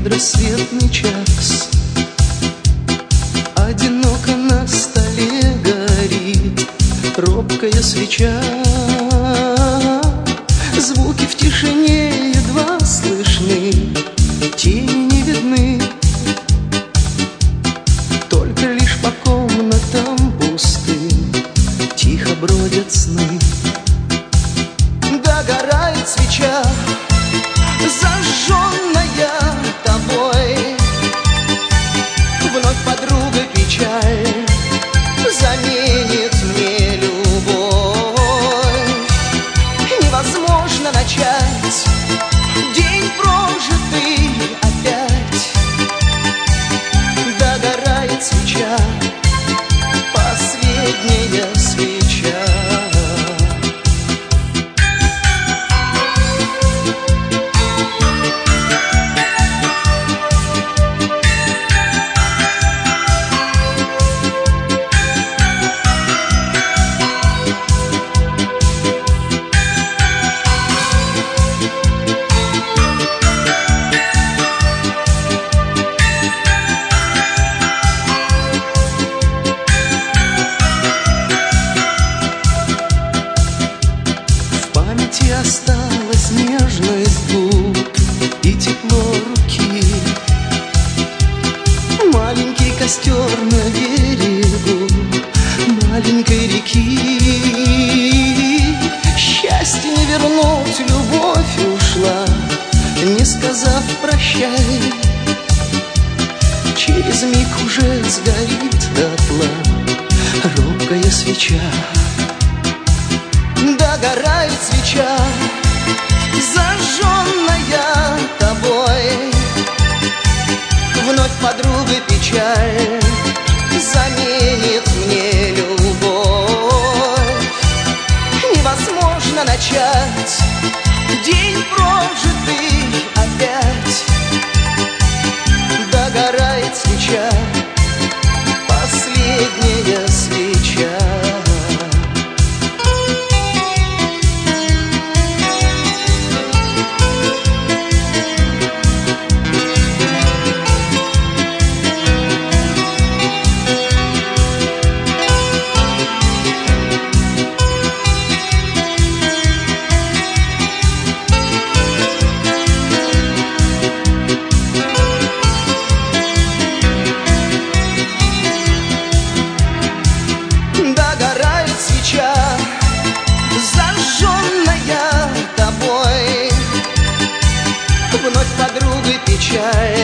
предрассветный час. Одиноко на столе горит робкая свеча. Звуки в тишине едва слышны, тени не видны. Только лишь по комнатам пустым тихо бродят сны. Догорает свеча, зажженная тобой. Вновь подруга печаль заменит мне любовь. Невозможно начать день прожитый опять. Догорает свеча, последняя свеча. Осталась нежность губ и тепло руки. Маленький костер на берегу маленькой реки. Счастье не вернуть, любовь ушла, не сказав прощай. Через миг уже сгорит дотла робкая свеча. Догорает свеча, зажженная тобой. Вновь подруга печаль заменит мне любовь. Невозможно начать день прожитый опять. Догорает свеча, последняя свеча. Зажженная тобой, вновь подруга печаль